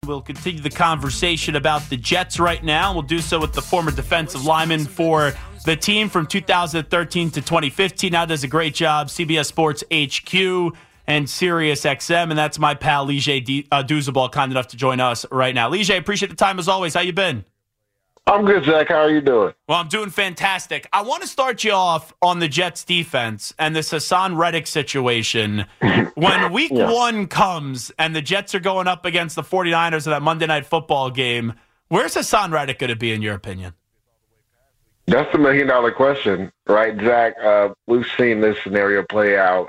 We'll continue the conversation about the Jets right now. We'll do so with the former defensive lineman for the team from 2013 to 2015. Now does a great job, CBS Sports HQ and Sirius XM, and that's my pal, Lige Douzabal, kind enough to join us right now. Lige, appreciate the time as always. How you been? I'm good, Zach. How are you doing? Well, I'm doing fantastic. I want to start you off on the Jets defense and this Hassan Reddick situation. When week one comes and the Jets are going up against the 49ers in that Monday Night Football game, where's Hassan Reddick going to be in your opinion? That's the $1 million question, right, Zach? We've seen this scenario play out.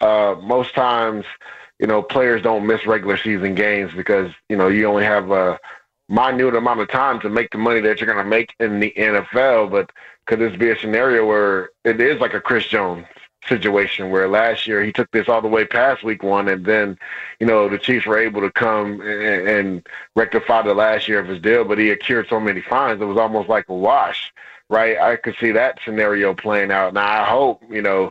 Most times, players don't miss regular season games because, you only have a minute amount of time to make the money that you're going to make in the NFL. But could this be a scenario where it is like a Chris Jones situation where last year he took this all the way past week one, and then, the Chiefs were able to come and rectify the last year of his deal, but he accrued so many fines, it was almost like a wash, right? I could see that scenario playing out. Now, I hope,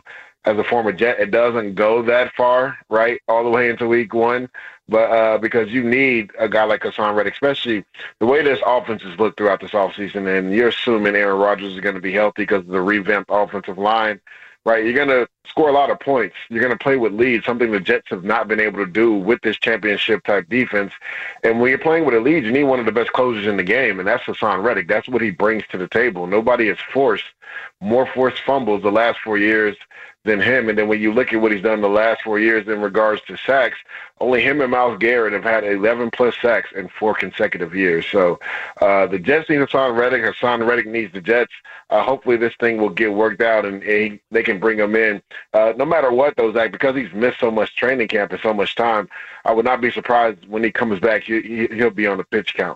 as a former Jet, it doesn't go that far, right, all the way into week one. But because you need a guy like Hassan Reddick, especially the way this offense has looked throughout this offseason, and you're assuming Aaron Rodgers is going to be healthy because of the revamped offensive line, right? You're going to score a lot of points. You're going to play with leads, something the Jets have not been able to do with this championship-type defense. And when you're playing with a lead, you need one of the best closers in the game, and that's Hassan Reddick. That's what he brings to the table. Nobody has forced more forced fumbles the last 4 years than him. And then when you look at what he's done the last 4 years in regards to sacks, only him and Myles Garrett have had 11-plus sacks in 4 consecutive years. So the Jets need Hassan Reddick. Hassan Reddick needs the Jets. Hopefully this thing will get worked out and they can bring him in. No matter what, though, Zach, because he's missed so much training camp and so much time, I would not be surprised when he comes back, he'll be on the pitch count.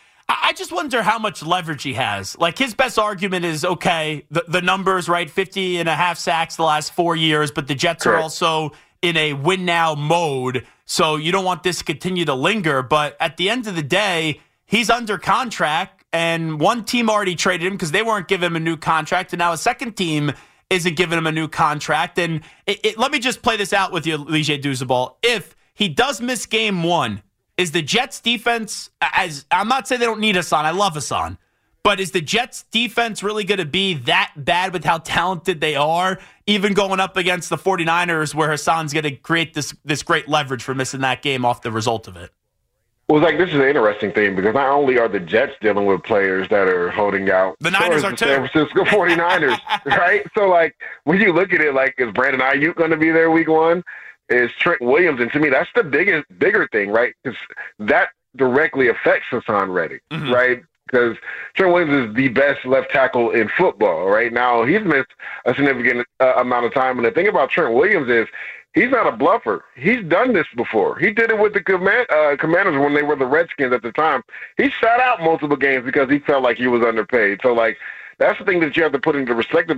I just wonder how much leverage he has. Like, his best argument is, okay, the numbers, right, 50.5 sacks the last 4 years, but the Jets are also in a win-now mode, so you don't want this to continue to linger. But at the end of the day, he's under contract, and one team already traded him because they weren't giving him a new contract, and now a second team isn't giving him a new contract. And let me just play this out with you, Lige Douzabal. If he does miss game one, is the Jets defense, as I'm not saying they don't need Hassan, I love Hassan, but is the Jets defense really going to be that bad with how talented they are, even going up against the 49ers where Hassan's going to create this great leverage for missing that game off the result of it? Well, Zach, this is an interesting thing because not only are the Jets dealing with players that are holding out, the Niners are the too. San Francisco 49ers, right? So, when you look at it, is Brandon Ayuk going to be there week one? Is Trent Williams, and to me, that's the bigger thing, right? Because that directly affects Hassan Reddick, right? Because Trent Williams is the best left tackle in football, right? Now, he's missed a significant amount of time, and the thing about Trent Williams is he's not a bluffer. He's done this before. He did it with the Commanders when they were the Redskins at the time. He sat out multiple games because he felt like he was underpaid. So, that's the thing that you have to put into perspective,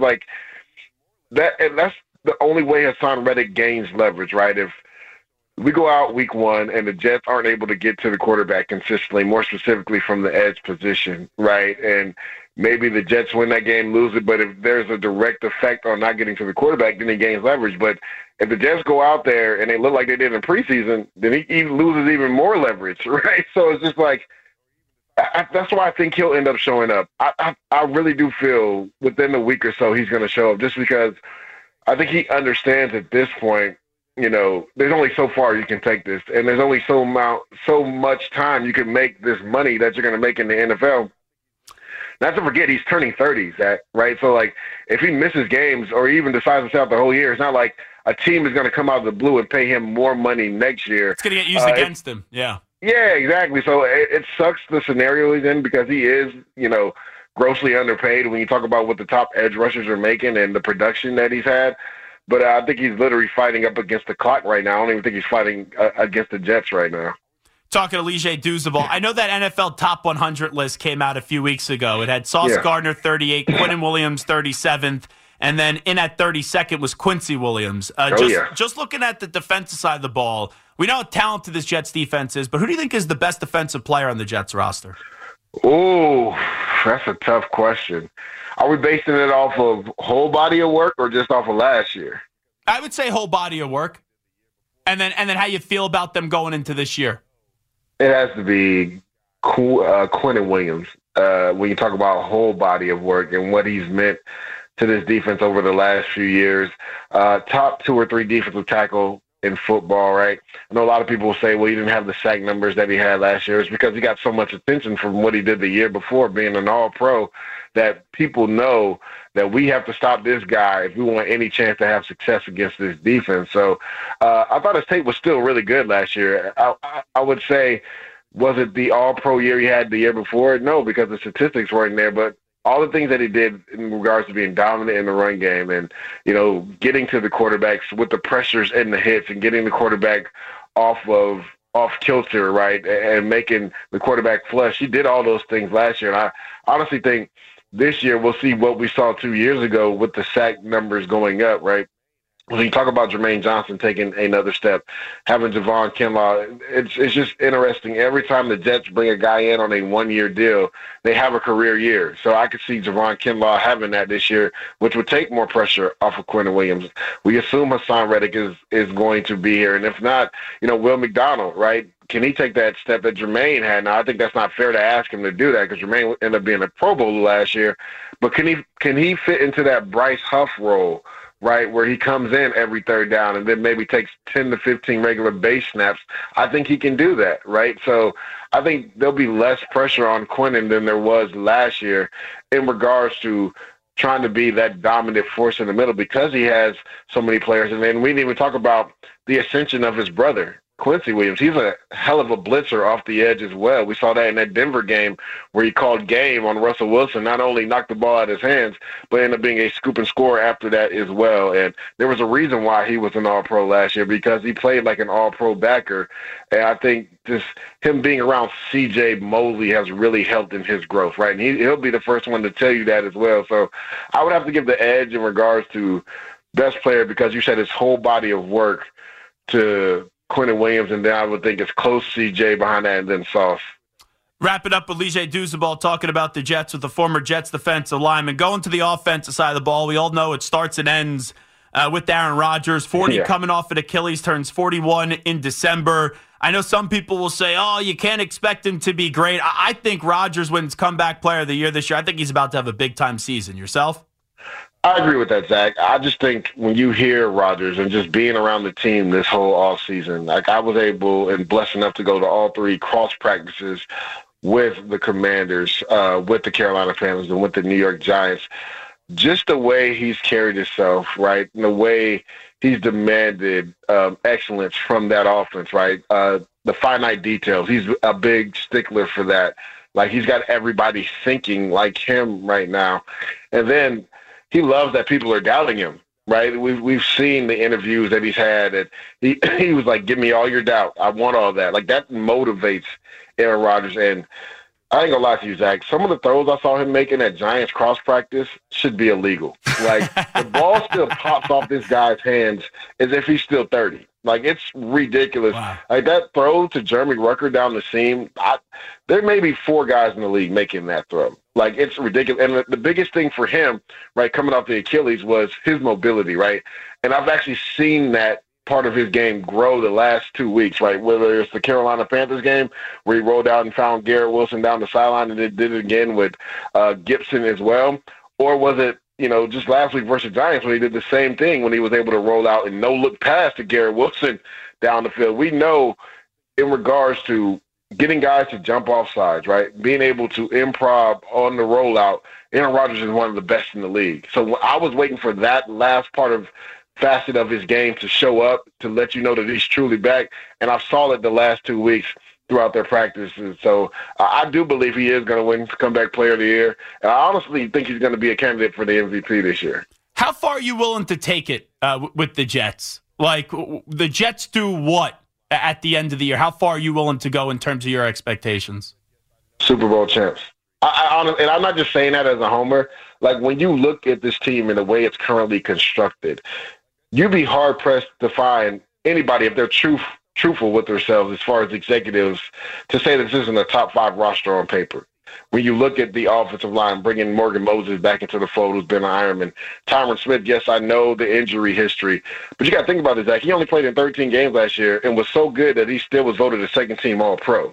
that's the only way Hassan Reddick gains leverage, right? If we go out week one and the Jets aren't able to get to the quarterback consistently, more specifically from the edge position, right? And maybe the Jets win that game, lose it, but if there's a direct effect on not getting to the quarterback, then he gains leverage. But if the Jets go out there and they look like they did in preseason, then he loses even more leverage, right? So it's just that's why I think he'll end up showing up. I really do feel within a week or so he's going to show up just because I think he understands at this point, there's only so far you can take this, and there's only so much time you can make this money that you're going to make in the NFL. Not to forget, he's turning 30, Zach, right? So, if he misses games or even decides to sit out the whole year, it's not like a team is going to come out of the blue and pay him more money next year. It's going to get used against him, yeah. Yeah, exactly. So it sucks the scenario he's in because he is, grossly underpaid when you talk about what the top edge rushers are making and the production that he's had. But I think he's literally fighting up against the clock right now. I don't even think he's fighting against the Jets right now. Talking to Lige Douzabal, I know that NFL Top 100 list came out a few weeks ago. It had Sauce Gardner 38, Quinnen Williams 37th, and then in at 32nd was Quincy Williams. Just looking at the defensive side of the ball, we know how talented this Jets defense is, but who do you think is the best defensive player on the Jets roster? Oh, that's a tough question. Are we basing it off of whole body of work or just off of last year? I would say whole body of work. And then how you feel about them going into this year. It has to be Quinnen Williams. When you talk about whole body of work and what he's meant to this defense over the last few years, top 2 or 3 defensive tackle in football, right? I know a lot of people will say, well, he didn't have the sack numbers that he had last year. It's because he got so much attention from what he did the year before, being an all-pro, that people know that we have to stop this guy if we want any chance to have success against this defense. So I thought his tape was still really good last year. I would say, was it the all-pro year he had the year before? No, because the statistics weren't there, but all the things that he did in regards to being dominant in the run game and, getting to the quarterbacks with the pressures and the hits and getting the quarterback off kilter, right, and making the quarterback flush. He did all those things last year. And I honestly think this year we'll see what we saw 2 years ago with the sack numbers going up, right? When you talk about Jermaine Johnson taking another step, having Javon Kinlaw, it's just interesting. Every time the Jets bring a guy in on a one-year deal, they have a career year. So I could see Javon Kinlaw having that this year, which would take more pressure off of Quinnen Williams. We assume Hassan Reddick is going to be here. And if not, Will McDonald, right? Can he take that step that Jermaine had? Now, I think that's not fair to ask him to do that because Jermaine ended up being a Pro Bowler last year. But can he fit into that Bryce Huff role, right, where he comes in every third down and then maybe takes 10 to 15 regular base snaps? I think he can do that, right? So I think there'll be less pressure on Quinnen than there was last year in regards to trying to be that dominant force in the middle because he has so many players. And then we didn't even talk about the ascension of his brother, Quincy Williams. He's a hell of a blitzer off the edge as well. We saw that in that Denver game where he called game on Russell Wilson, not only knocked the ball out of his hands, but ended up being a scoop and score after that as well. And there was a reason why he was an all-pro last year because he played like an all-pro backer. And I think just him being around C.J. Mosley has really helped in his growth, right? And he'll be the first one to tell you that as well. So I would have to give the edge in regards to best player because you said his whole body of work to Quinnen Williams, and then I would think it's close CJ behind that, and then Sauce. Wrap it up with Lijah Douzabal talking about the Jets with the former Jets defensive lineman. Going to the offensive side of the ball, we all know it starts and ends with Aaron Rodgers. 40 coming off an Achilles, turns 41 in December. I know some people will say, oh, you can't expect him to be great. I think Rodgers wins comeback player of the year this year. I think he's about to have a big-time season. Yourself? I agree with that, Zach. I just think when you hear Rodgers and just being around the team this whole offseason, like I was able and blessed enough to go to all 3 cross practices with the Commanders, with the Carolina Panthers, and with the New York Giants. Just the way he's carried himself, right, and the way he's demanded excellence from that offense, right, the finite details. He's a big stickler for that. Like he's got everybody thinking like him right now. And then he loves that people are doubting him, right? We've seen the interviews that he's had, and he was like, give me all your doubt. I want all that. Like, that motivates Aaron Rodgers. And I ain't gonna lie to you, Zach, some of the throws I saw him making at Giants cross practice should be illegal. Like, the ball still pops off this guy's hands as if he's still 30. Like, it's ridiculous. Wow. Like, that throw to Jeremy Rucker down the seam, there may be 4 guys in the league making that throw. Like, it's ridiculous. And the biggest thing for him, right, coming off the Achilles was his mobility, right? And I've actually seen that part of his game grow the last 2 weeks, right? Whether it's the Carolina Panthers game where he rolled out and found Garrett Wilson down the sideline and then did it again with Gibson as well, or was it, just last week versus Giants when he did the same thing when he was able to roll out and no-look pass to Garrett Wilson down the field. We know in regards to getting guys to jump off sides, right, being able to improv on the rollout, Aaron Rodgers is one of the best in the league. So I was waiting for that last facet of his game to show up to let you know that he's truly back, and I saw it the last 2 weeks throughout their practices. So I do believe he is going to win comeback player of the year, and I honestly think he's going to be a candidate for the MVP this year. How far are you willing to take it with the Jets? Like, the Jets do what at the end of the year? How far are you willing to go in terms of your expectations? Super Bowl champs. And I'm not just saying that as a homer. Like, when you look at this team and the way it's currently constructed, you'd be hard-pressed to find anybody, if they're truthful with themselves as far as executives, to say this isn't a top 5 roster on paper. When you look at the offensive line, bringing Morgan Moses back into the fold, who's been an Ironman. Tyron Smith, yes, I know the injury history, but you got to think about it, Zach. He only played in 13 games last year and was so good that he still was voted a second-team All-Pro.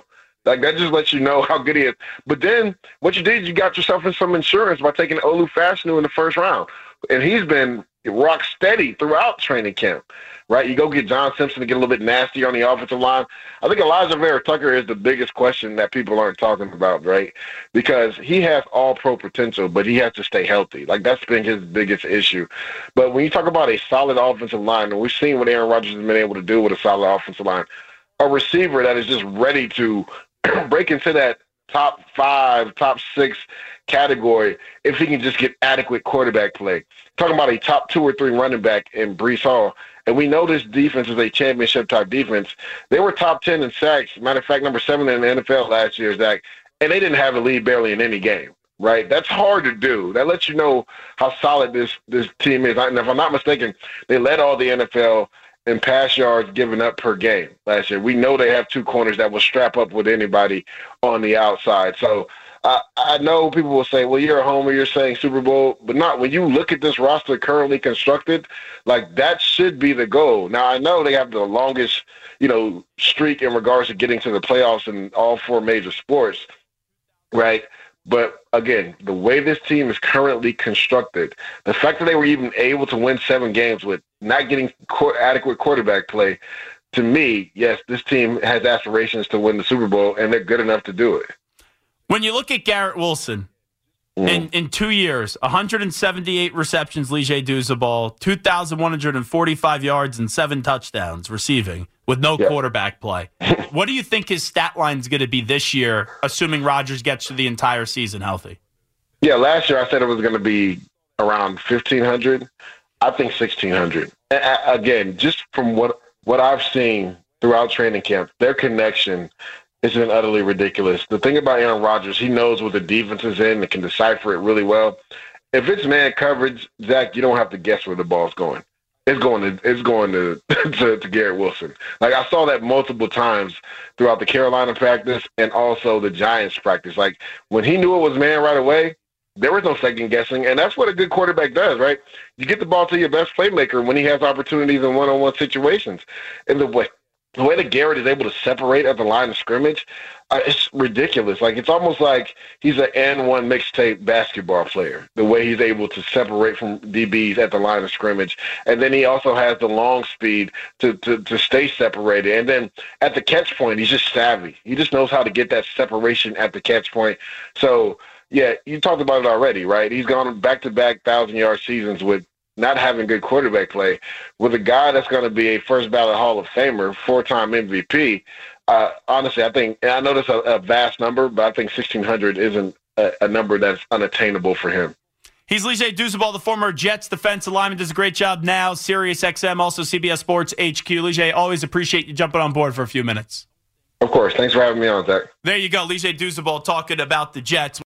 Like, that just lets you know how good he is. But then what you did, you got yourself in some insurance by taking Olu Fashanu in the first round. And he's been rock steady throughout training camp, right? You go get John Simpson to get a little bit nastier on the offensive line. I think Elijah Vera-Tucker is the biggest question that people aren't talking about, right? Because he has all-pro potential, but he has to stay healthy. Like, that's been his biggest issue. But when you talk about a solid offensive line, and we've seen what Aaron Rodgers has been able to do with a solid offensive line, a receiver that is just ready to break into that top 5, top 6 category if he can just get adequate quarterback play. Talking about a top 2 or 3 running back in Breece Hall, and we know this defense is a championship-type defense. They were top 10 in sacks. Matter of fact, number 7 in the NFL last year, Zach, and they didn't have a lead barely in any game, right? That's hard to do. That lets you know how solid this team is. And if I'm not mistaken, they led all the NFL in pass yards given up per game last year. We know they have 2 corners that will strap up with anybody on the outside. So I know people will say, well, you're a homer, you're saying Super Bowl, but not when you look at this roster currently constructed, like, that should be the goal. Now, I know they have the longest, streak in regards to getting to the playoffs in all 4 major sports, right? But, again, the way this team is currently constructed, the fact that they were even able to win 7 games with not getting adequate quarterback play, to me, yes, this team has aspirations to win the Super Bowl, and they're good enough to do it. When you look at Garrett Wilson, in 2 years, 178 receptions, Lige Douzabal, 2,145 yards and 7 touchdowns receiving with no quarterback play. What do you think his stat line is going to be this year, assuming Rodgers gets to the entire season healthy? Yeah, last year I said it was going to be around 1,500. I think 1,600. Again, just from what I've seen throughout training camp, their connection has been utterly ridiculous. The thing about Aaron Rodgers, he knows what the defense is in and can decipher it really well. If it's man coverage, Zach, you don't have to guess where the ball's going. It's going to Garrett Wilson. Like, I saw that multiple times throughout the Carolina practice and also the Giants practice. Like, when he knew it was man right away, there was no second guessing, and that's what a good quarterback does, right? You get the ball to your best playmaker when he has opportunities in one-on-one situations. And the way that Garrett is able to separate at the line of scrimmage, it's ridiculous. Like, it's almost like he's an N1 mixtape basketball player, the way he's able to separate from DBs at the line of scrimmage. And then he also has the long speed to stay separated. And then at the catch point, he's just savvy. He just knows how to get that separation at the catch point. So, yeah, you talked about it already, right? He's gone back-to-back 1,000-yard seasons with not having good quarterback play. With a guy that's going to be a first-ballot Hall of Famer, 4-time MVP, honestly, I think – and I know that's a vast number, but I think 1,600 isn't a number that's unattainable for him. He's Lige Douzabal, the former Jets defensive lineman, does a great job now, Sirius XM, also CBS Sports HQ. Lige, always appreciate you jumping on board for a few minutes. Of course. Thanks for having me on, Zach. There you go, Lige Douzabal talking about the Jets.